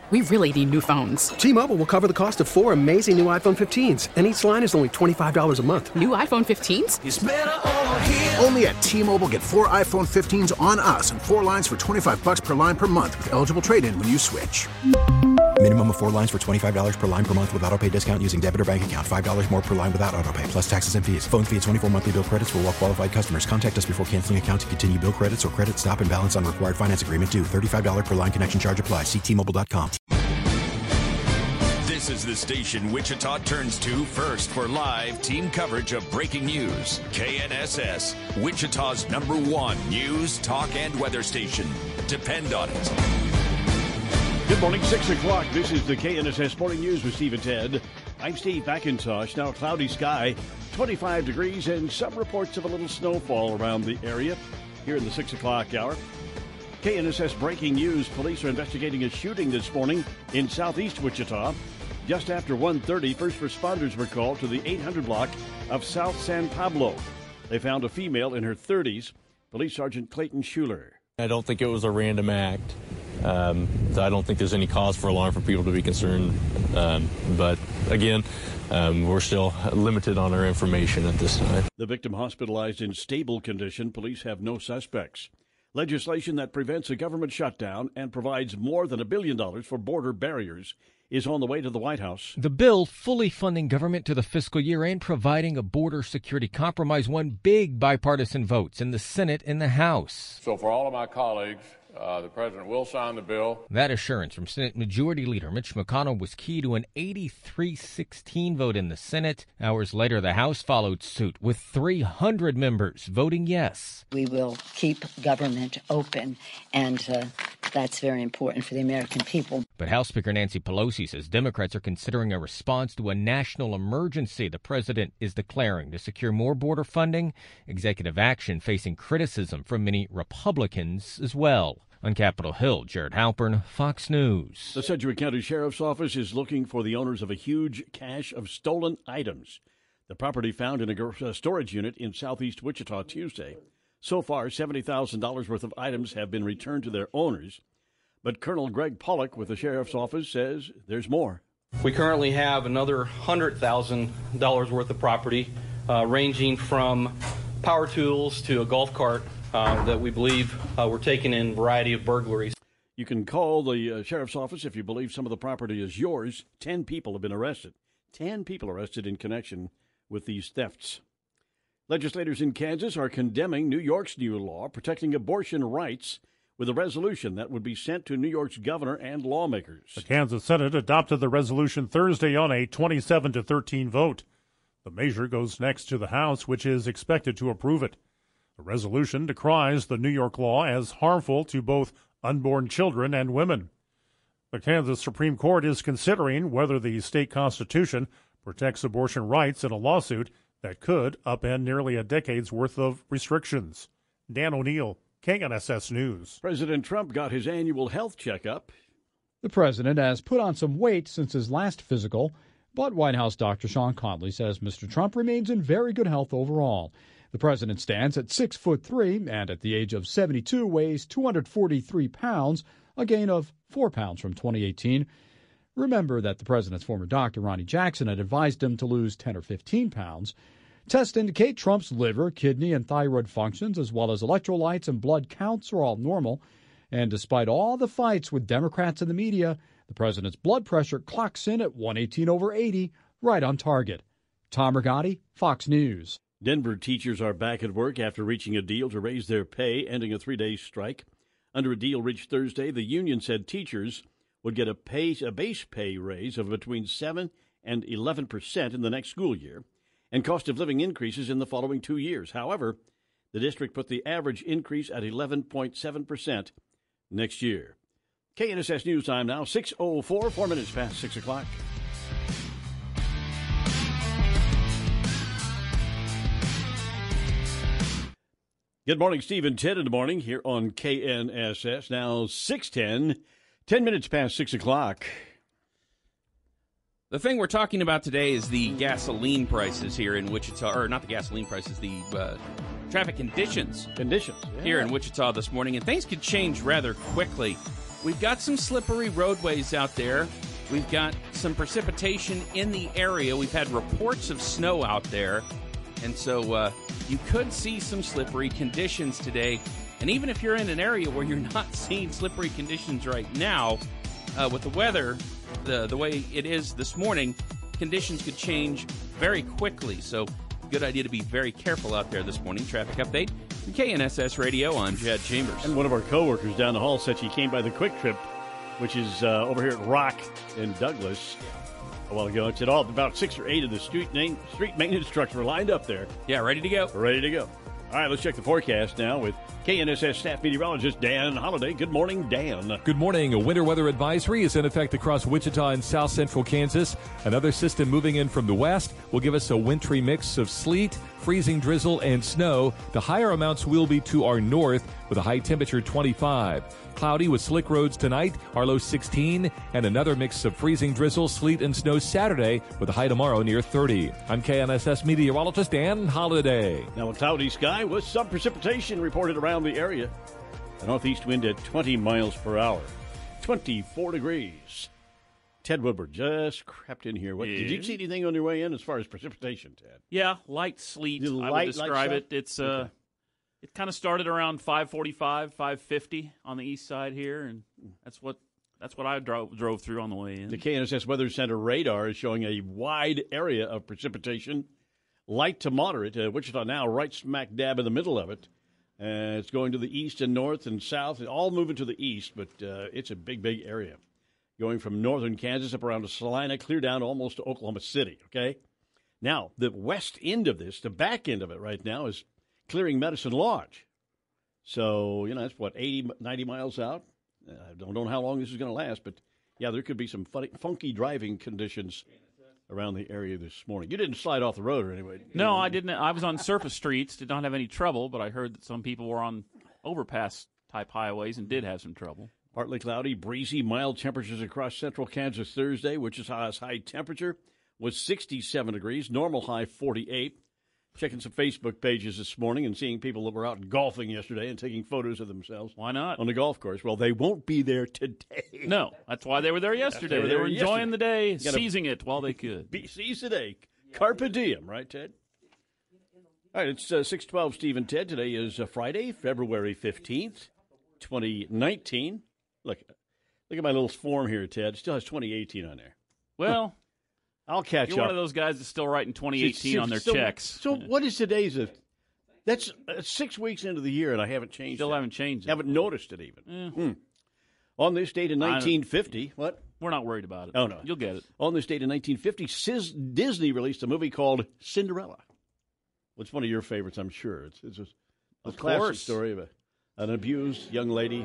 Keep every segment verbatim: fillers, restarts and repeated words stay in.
we really need new phones. T-Mobile will cover the cost of four amazing new iPhone fifteens, and each line is only twenty-five dollars a month. New iPhone fifteens? It's better over here. Only at T-Mobile, get four iPhone fifteens on us and four lines for twenty-five dollars per line per month with eligible trade-in when you switch. Minimum of four lines for twenty-five dollars per line per month with autopay discount using debit or bank account. five dollars more per line without autopay, plus taxes and fees. Phone fee at twenty-four monthly bill credits for well-qualified customers. Contact us before canceling account to continue bill credits or credit stop and balance on required finance agreement due. thirty-five dollars per line connection charge applies. See T Mobile dot com. This is the station Wichita turns to first for live team coverage of breaking news. K N S S, Wichita's number one news, talk, and weather station. Depend on it. Good morning, six o'clock. This is the K N S S Morning News with Steve and Ted. I'm Steve McIntosh. Now cloudy sky, twenty-five degrees, and some reports of a little snowfall around the area here in the six o'clock hour. K N S S breaking news. Police are investigating a shooting this morning in southeast Wichita. Just after one thirty, first responders were called to the eight hundred block of South San Pablo. They found a female in her thirties. Police Sergeant Clayton Schuler. I don't think it was a random act. Um, so I don't think there's any cause for alarm for people to be concerned. Um, but again, um, we're still limited on our information at this time. The victim hospitalized in stable condition. Police have no suspects. Legislation that prevents a government shutdown and provides more than a billion dollars for border barriers is on the way to the White House. The bill fully funding government to the fiscal year and providing a border security compromise won big bipartisan votes in the Senate and the House. So for all of my colleagues, Uh, the president will sign the bill. That assurance from Senate Majority Leader Mitch McConnell was key to an eighty-three sixteen vote in the Senate. Hours later, the House followed suit with three hundred members voting yes. We will keep government open, and uh, that's very important for the American people. But House Speaker Nancy Pelosi says Democrats are considering a response to a national emergency the president is declaring to secure more border funding, executive action facing criticism from many Republicans as well. On Capitol Hill, Jared Halpern, Fox News. The Sedgwick County Sheriff's Office is looking for the owners of a huge cache of stolen items. The property found in a storage unit in southeast Wichita Tuesday. So far, seventy thousand dollars worth of items have been returned to their owners. But Colonel Greg Pollock with the Sheriff's Office says there's more. We currently have another one hundred thousand dollars worth of property, uh, ranging from power tools to a golf cart. Uh, that we believe uh, were taken in a variety of burglaries. You can call the uh, Sheriff's Office if you believe some of the property is yours. Ten people have been arrested. Ten people arrested in connection with these thefts. Legislators in Kansas are condemning New York's new law protecting abortion rights with a resolution that would be sent to New York's governor and lawmakers. The Kansas Senate adopted the resolution Thursday on a twenty-seven to thirteen vote. The measure goes next to the House, which is expected to approve it. The resolution decries the New York law as harmful to both unborn children and women. The Kansas Supreme Court is considering whether the state constitution protects abortion rights in a lawsuit that could upend nearly a decade's worth of restrictions. Dan O'Neill, K N S S News. President Trump got his annual health checkup. The president has put on some weight since his last physical, but White House Doctor Sean Conley says Mister Trump remains in very good health overall. The president stands at six foot three and at the age of seventy-two weighs two hundred forty-three pounds, a gain of four pounds from twenty eighteen. Remember that the president's former doctor, Ronnie Jackson, had advised him to lose ten or fifteen pounds. Tests indicate Trump's liver, kidney, and thyroid functions, as well as electrolytes and blood counts, are all normal. And despite all the fights with Democrats and the media, the president's blood pressure clocks in at one eighteen over eighty, right on target. Tom Rigotti, Fox News. Denver teachers are back at work after reaching a deal to raise their pay, ending a three-day strike. Under a deal reached Thursday, the union said teachers would get a, pay, a base pay raise of between seven and eleven percent in the next school year, and cost of living increases in the following two years. However, the district put the average increase at eleven point seven percent next year. K N S S News Time now, six oh four, four minutes past six o'clock. Good morning, Steve and Ted in the morning here on K N S S. Now six ten, ten minutes past six o'clock. The thing we're talking about today is the gasoline prices here in Wichita, or not the gasoline prices, the uh, traffic conditions. Conditions. Yeah. Here in Wichita this morning, and things could change rather quickly. we've got some slippery roadways out there. We've got some precipitation in the area. We've had reports of snow out there. And so uh, you could see some slippery conditions today. And even if you're in an area where you're not seeing slippery conditions right now, uh, with the weather, the, the way it is this morning, conditions could change very quickly. So good idea to be very careful out there this morning. Traffic update from K N S S Radio. I'm Jed Chambers. And one of our coworkers down the hall said she came by the Quick Trip, which is uh, over here at Rock in Douglas a while ago. It said all about six or eight of the street name, street maintenance trucks were lined up there. Yeah, ready to go. Ready to go. All right, let's check the forecast now with K N S S staff meteorologist Dan Holliday. Good morning, Dan. Good morning. A winter weather advisory is in effect across Wichita and south central Kansas. Another system moving in from the west will give us a wintry mix of sleet, freezing drizzle, and snow. The higher amounts will be to our north with a high temperature twenty-five. Cloudy with slick roads tonight, our low sixteen, and another mix of freezing drizzle, sleet, and snow Saturday with a high tomorrow near thirty. I'm K N S S meteorologist Dan Holliday. Now a cloudy sky with some precipitation reported around the area. A northeast wind at twenty miles per hour. twenty-four degrees. Ted Woodward just crept in here. What, Yeah. Did you see anything on your way in as far as precipitation, Ted? Yeah, light sleet, You I light- would light describe stuff? it. It's uh, Okay. It kind of started around five forty-five, five fifty on the east side here, and that's what that's what I drove drove through on the way in. The K N S S Weather Center radar is showing a wide area of precipitation, light to moderate. Uh, Wichita now right smack dab in the middle of it. Uh, it's going to the east and north and south, all moving to the east, but uh, it's a big, big area. Going from northern Kansas up around to Salina, clear down almost to Oklahoma City, okay? Now, the west end of this, the back end of it right now is clearing Medicine Lodge. So, you know, that's what, eighty, ninety miles out? Uh, I don't know how long this is going to last, but, yeah, there could be some funny, funky driving conditions around the area this morning. You didn't slide off the road or anyway. No, I didn't. I was on surface streets, did not have any trouble, but I heard that some people were on overpass-type highways and did have some trouble. Partly cloudy, breezy, mild temperatures across central Kansas Thursday. Wichita's high temperature was sixty-seven degrees, normal high forty-eight. Checking some Facebook pages this morning and seeing people that were out golfing yesterday and taking photos of themselves. Why not? On the golf course. Well, they won't be there today. No, that's why they were there yesterday. They were They were there enjoying yesterday. the day, You gotta seizing it while they could. Be, seize the day. Carpe diem, right, Ted? All right, it's uh, six twelve, Steve and Ted. Today is uh, Friday, February fifteenth, twenty nineteen. Look, look at my little form here, Ted. It still has twenty eighteen on there. Well, I'll catch you're up. one of those guys that's still writing twenty eighteen on their so, checks. So what is today's? A, that's uh, six weeks into the year, and I haven't changed Still it. haven't changed it. Haven't noticed it even. Eh. Hmm. On this date in nineteen fifty, what? We're not worried about it. Oh, no. You'll get it. On this date in nineteen fifty, Sis- Disney released a movie called Cinderella. It's one of your favorites, I'm sure. It's, it's a, a Of classic course. story of a, an abused young lady.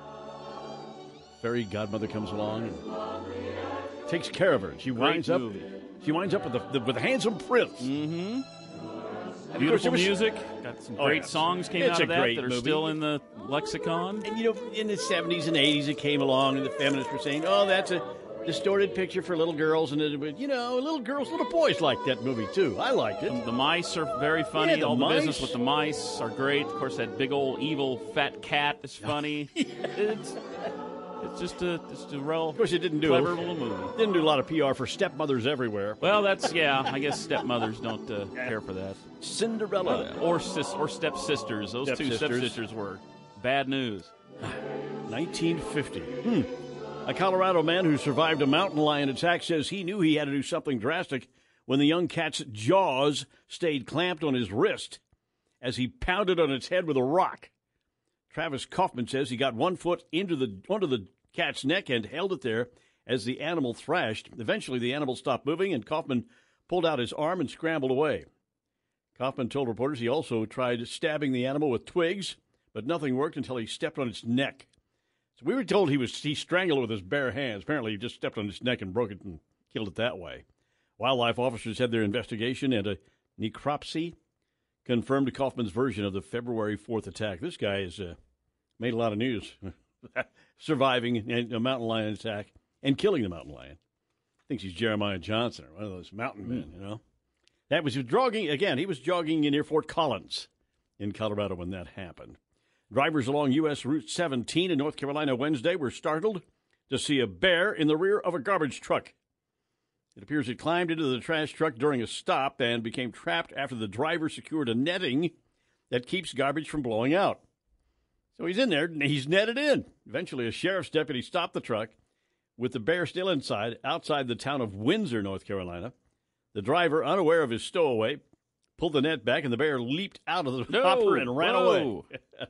Fairy godmother comes along and takes care of her. She Great winds up. movie. She winds up with the, the with a handsome prince. Mm-hmm. course, Beautiful there was- music. Got some Oh, great yeah. songs came It's out a of that great that are movie. still in the lexicon. And, you know, in the seventies and eighties, it came along, and the feminists were saying, oh, that's a distorted picture for little girls. And, it, but, you know, little girls, little boys liked that movie, too. I liked it. The, the mice are very funny. Yeah, the All the mice. business with the mice are great. Of course, that big old evil fat cat is funny. It's it's just a it's a real Of course, it didn't do clever little movie. Didn't do a lot of P R for stepmothers everywhere. Well, that's yeah. I guess stepmothers don't uh, care for that. Cinderella. or sis or stepsisters. Those two Stepsisters. stepsisters were bad news. nineteen fifty. Hmm. A Colorado man who survived a mountain lion attack says he knew he had to do something drastic when the young cat's jaws stayed clamped on his wrist as he pounded on its head with a rock. Travis Kaufman says he got one foot into the onto the cat's neck and held it there as the animal thrashed. Eventually, the animal stopped moving, and Kaufman pulled out his arm and scrambled away. Kaufman told reporters he also tried stabbing the animal with twigs, but nothing worked until he stepped on its neck. So we were told he was he strangled it with his bare hands. Apparently, he just stepped on its neck and broke it and killed it that way. Wildlife officers had their investigation, and a necropsy confirmed Kaufman's version of the February fourth attack. This guy has uh, made a lot of news, surviving a mountain lion attack and killing the mountain lion. Thinks he's Jeremiah Johnson, or one of those mountain men, you know. That was jogging, again, he was jogging near Fort Collins in Colorado when that happened. Drivers along U S Route seventeen in North Carolina Wednesday were startled to see a bear in the rear of a garbage truck. It appears it climbed into the trash truck during a stop and became trapped after the driver secured a netting that keeps garbage from blowing out. So he's in there, and he's netted in. Eventually, a sheriff's deputy stopped the truck with the bear still inside, outside the town of Windsor, North Carolina. The driver, unaware of his stowaway, pulled the net back, and the bear leaped out of the no, hopper and ran whoa. away.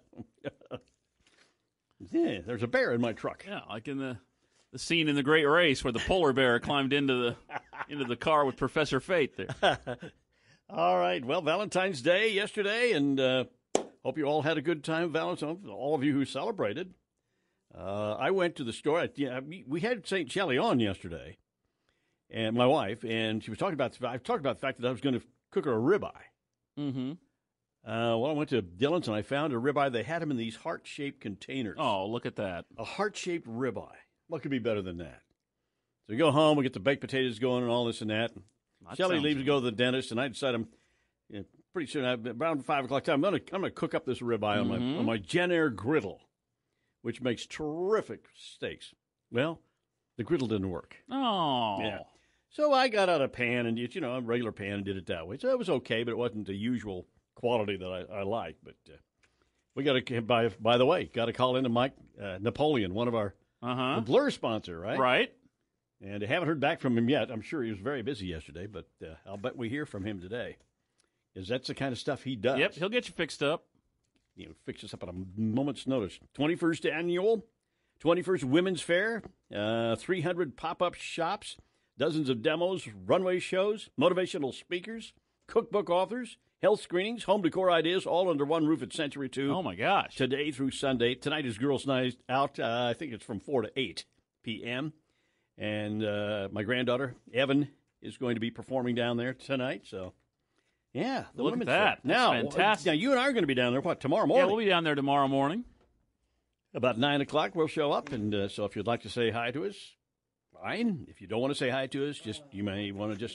Yeah, there's a bear in my truck. Yeah, like in the the scene in The Great Race where the polar bear climbed into the into the car with Professor Fate there. All right. Well, Valentine's Day yesterday, and uh, hope you all had a good time. Valentine's, all of you who celebrated. Uh, I went to the store. I, yeah, we had Saint Shelley on yesterday, and my wife, and she was talking about. I talked about the fact that I was going to cook her a ribeye. Mm-hmm. Uh, well, I went to Dillon's and I found a ribeye. They had them in these heart-shaped containers. Oh, look at that! A heart-shaped ribeye. What could be better than that? So we go home, we get the baked potatoes going and all this and that. that Shelley leaves good. to go to the dentist, and I decide I'm you know, pretty soon, around five o'clock time, I'm going to I'm going to cook up this ribeye Mm-hmm. on my on my Jen Air griddle, which makes terrific steaks. Well, the griddle didn't work. Oh, yeah. So I got out a pan and you know a regular pan and did it that way. So it was okay, but it wasn't the usual quality that I, I like. But uh, we got to by by the way, got to call into Mike uh, Napoleon, one of our uh-huh. the Blur sponsor, right? Right. And I haven't heard back from him yet. I'm sure he was very busy yesterday, but uh, I'll bet we hear from him today. Because that's the kind of stuff he does. Yep, he'll get you fixed up. You know, fix us up at a moment's notice. twenty-first annual, twenty-first Women's Fair, uh, three hundred pop-up shops, dozens of demos, runway shows, motivational speakers, cookbook authors, health screenings, home decor ideas, all under one roof at Century two. Oh, my gosh. Today through Sunday. Tonight is Girls' Night Out. Uh, I think it's from four to eight p.m., And uh, my granddaughter, Evan, is going to be performing down there tonight. So, yeah. The Look at Women's that. Fair. That's now, fantastic. Now, you and I are going to be down there, what, tomorrow morning? Yeah, we'll be down there tomorrow morning. About nine o'clock, we'll show up. And uh, so if you'd like to say hi to us, fine. If you don't want to say hi to us, just you may want to just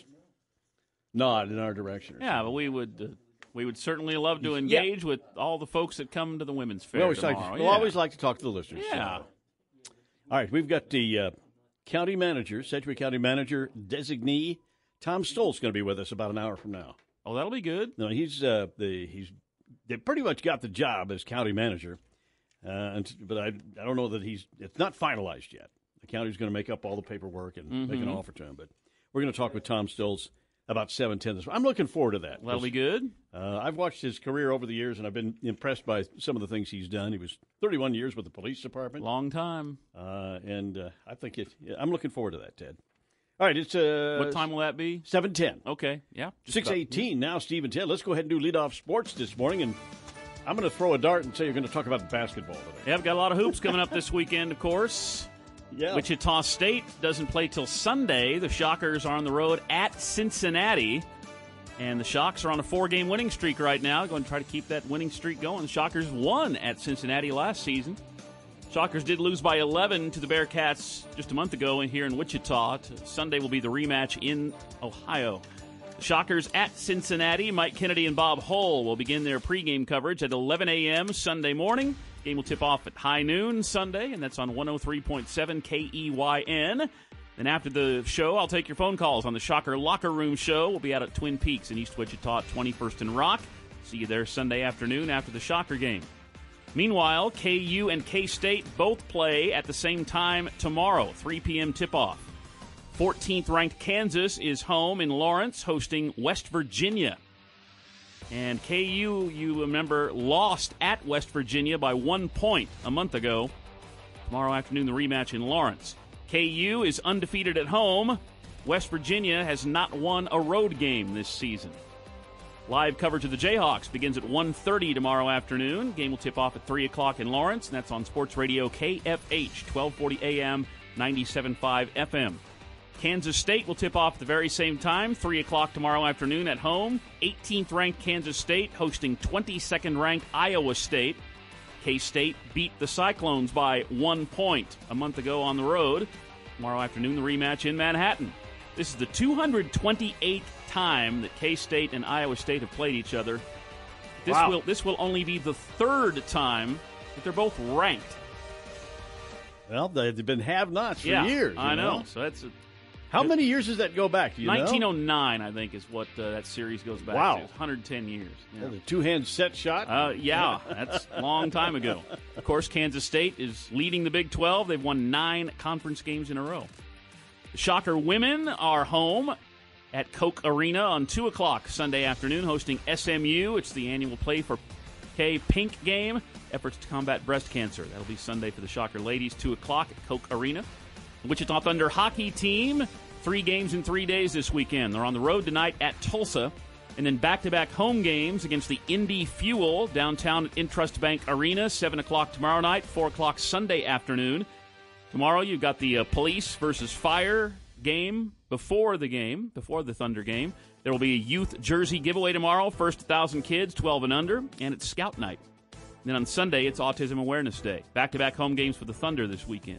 nod in our direction. Or Yeah, something. but we would uh, we would certainly love to engage with all the folks that come to the Women's Fair We always, like tomorrow. to, we'll yeah. always like to talk to the listeners. Yeah. So. All right, we've got the uh, county manager, Sedgwick County manager designee, Tom Stoll's going to be with us about an hour from now. Oh, that'll be good. No, he's uh, the he's they pretty much got the job as county manager, uh, and, but I I don't know that he's it's not finalized yet. The county's going to make up all the paperwork and Mm-hmm. make an offer to him. But we're going to talk with Tom Stills about seven ten this. I'm looking forward to that. That'll be good. Uh, I've watched his career over the years, and I've been impressed by some of the things he's done. He was thirty-one years with the police department. Long time. Uh, and uh, I think it. I'm looking forward to that, Ted. All right, it's uh, What time will that be? seven ten. Okay, yeah. just Six about- eighteen now, Steve and Ted. Let's go ahead and do leadoff sports this morning, and I'm going to throw a dart and say you're going to talk about basketball today. Yeah, we've got a lot of hoops coming up this weekend, of course. Yeah. Wichita State doesn't play till Sunday. The Shockers are on the road at Cincinnati. And the Shocks are on a four-game winning streak right now. Going to try to keep that winning streak going. The Shockers won at Cincinnati last season. Shockers did lose by eleven to the Bearcats just a month ago and here in Wichita. Sunday will be the rematch in Ohio. The Shockers at Cincinnati. Mike Kennedy and Bob Hull will begin their pregame coverage at eleven a.m. Sunday morning. Game will tip off at high noon Sunday, and that's on one oh three point seven K E Y N. Then after the show, I'll take your phone calls on the Shocker Locker Room Show. We'll be out at Twin Peaks in East Wichita at twenty-first and Rock. See you there Sunday afternoon after the Shocker game. Meanwhile, K U and K-State both play at the same time tomorrow, three p.m. tip-off. fourteenth ranked Kansas is home in Lawrence, hosting West Virginia. And K U, you remember, lost at West Virginia by one point a month ago. Tomorrow afternoon, the rematch in Lawrence. K U is undefeated at home. West Virginia has not won a road game this season. Live coverage of the Jayhawks begins at one thirty tomorrow afternoon. Game will tip off at three o'clock in Lawrence, and that's on Sports Radio K F H, twelve forty A M, ninety-seven point five F M. Kansas State will tip off at the very same time, three o'clock tomorrow afternoon at home. eighteenth ranked Kansas State hosting twenty-second ranked Iowa State. K-State beat the Cyclones by one point a month ago on the road. Tomorrow afternoon, the rematch in Manhattan. This is the two hundred twenty-eighth time that K-State and Iowa State have played each other. This Wow. will this will only be the third time but they're both ranked. Well, they've been have-nots for yeah, years. I know. know. So that's a, How many years does that go back? Do you nineteen oh know? nine, I think, is what uh, that series goes back Wow. to. It's one hundred ten years. Yeah. Oh, the two-hand set shot? Uh, yeah, that's a long time ago. Of course, Kansas State is leading the Big twelve. They've won nine conference games in a row. The Shocker women are home at Koch Arena on two o'clock Sunday afternoon, hosting S M U. It's the annual Play for K Pink game, efforts to combat breast cancer. That'll be Sunday for the Shocker ladies, two o'clock at Koch Arena. The Wichita Thunder hockey team, three games in three days this weekend. They're on the road tonight at Tulsa, and then back-to-back home games against the Indy Fuel downtown at Intrust Bank Arena, seven o'clock tomorrow night, four o'clock Sunday afternoon. Tomorrow you've got the uh, Police versus Fire game before the game, before the Thunder game. There will be a youth jersey giveaway tomorrow, first one thousand kids, twelve and under, and it's Scout Night. And then on Sunday, it's Autism Awareness Day. Back-to-back home games for the Thunder this weekend.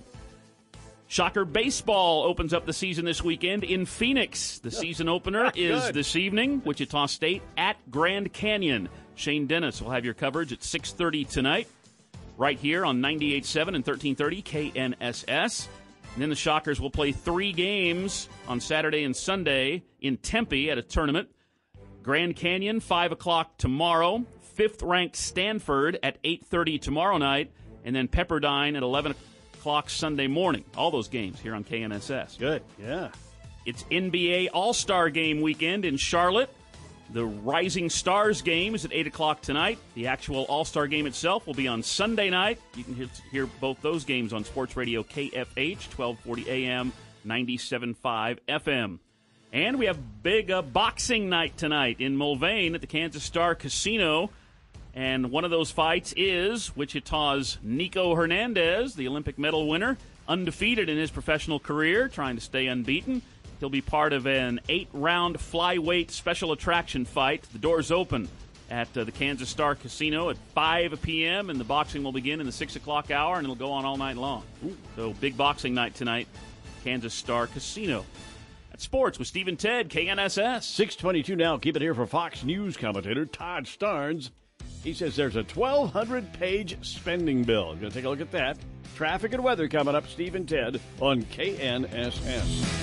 Shocker baseball opens up the season this weekend in Phoenix. The season opener is this evening, Wichita State at Grand Canyon. Shane Dennis will have your coverage at six thirty tonight, right here on ninety-eight point seven and thirteen thirty K N S S. And then the Shockers will play three games on Saturday and Sunday in Tempe at a tournament. Grand Canyon, five o'clock tomorrow. Fifth-ranked Stanford at eight thirty tomorrow night. And then Pepperdine at eleven o'clock Sunday morning. All those games here on K N S S. Good, yeah. It's N B A All-Star Game weekend in Charlotte. The Rising Stars game is at eight o'clock tonight. The actual All-Star game itself will be on Sunday night. You can hear, hear both those games on Sports Radio K F H, twelve forty A M, ninety-seven point five F M. And we have big uh, boxing night tonight in Mulvane at the Kansas Star Casino. And one of those fights is Wichita's Nico Hernandez, the Olympic medal winner, undefeated in his professional career, trying to stay unbeaten. He'll be part of an eight-round flyweight special attraction fight. The doors open at uh, the Kansas Star Casino at five p.m., and the boxing will begin in the six o'clock hour, and it'll go on all night long. Ooh. So big boxing night tonight, Kansas Star Casino. That's sports with Steve and Ted, K N S S. six twenty-two now. Keep it here for Fox News commentator Todd Starnes. He says there's a twelve hundred page spending bill. I'm going to take a look at that. Traffic and weather coming up, Steve and Ted, on K N S S.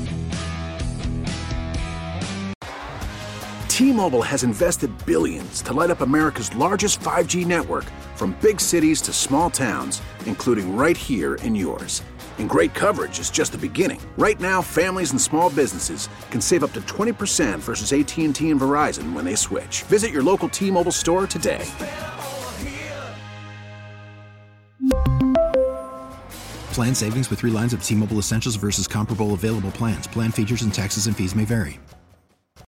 T-Mobile has invested billions to light up America's largest five G network, from big cities to small towns, including right here in yours. And great coverage is just the beginning. Right now, families and small businesses can save up to twenty percent versus A T and T and Verizon when they switch. Visit your local T-Mobile store today. Plan savings with three lines of T-Mobile Essentials versus comparable available plans. Plan features and taxes and fees may vary.